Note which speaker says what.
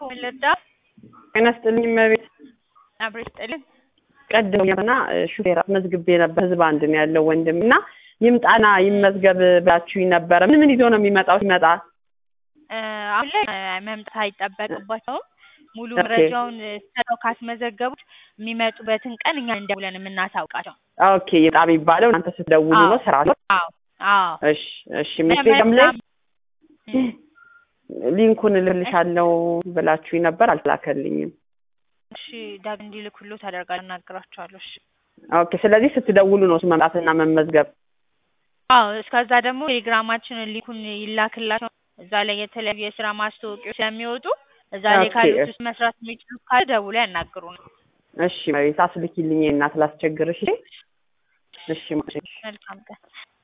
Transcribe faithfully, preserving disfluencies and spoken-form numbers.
Speaker 1: ወለዳ
Speaker 2: እነስተልኝ መቤት
Speaker 1: አብረስጥልን
Speaker 2: ቀደውና ሹፌር መዝግቤ ነበር ህዝብ አንድ ነው ያለው ወንድምና ይምጣና ይመዝገብ ባችሁ ነበር ምን ምን ይዞ ነው የሚመጣው ሲመጣ
Speaker 1: አሁን ላይ መምጣት አይጠበቅባቸው ሙሉ መረጃውን ሰው ካስመዘገቡት የሚመጡበትን ቀን እኛ እንደውለን የምናሳውቃቸው
Speaker 2: ኦኬ ይጣም ይባለው አንተ ስትደውሉ ነው ስራ
Speaker 1: አዎ አዎ
Speaker 2: እሺ እሺ ሜሴጅም ላይ ሊንኩን ልልሻለው ብላችሁ ነበር አልተላከልኝም
Speaker 1: እሺ ዳግ እንዲልኩሉ ታደርጋለህ እናግራቸዋለሁ እሺ
Speaker 2: ኦኬ ስለዚህ ስትደውሉ ነው መምጣትና መመዝገብ
Speaker 1: አዎ እስከዛ ደግሞ ቴሌግራማችን ሊንኩን ይላክላችሁ እዛ ላይ የተለያዩ የስራ ማስታወቂያዎች ስለሚወጡ እዛ ላይ ካሉት መስራት የሚችሉ ካለ ደውለው ያናግሩን
Speaker 2: እሺ ማለት አስልኪልኝ እና ስላስቸግርሽ እሺ
Speaker 1: መልካም ቀን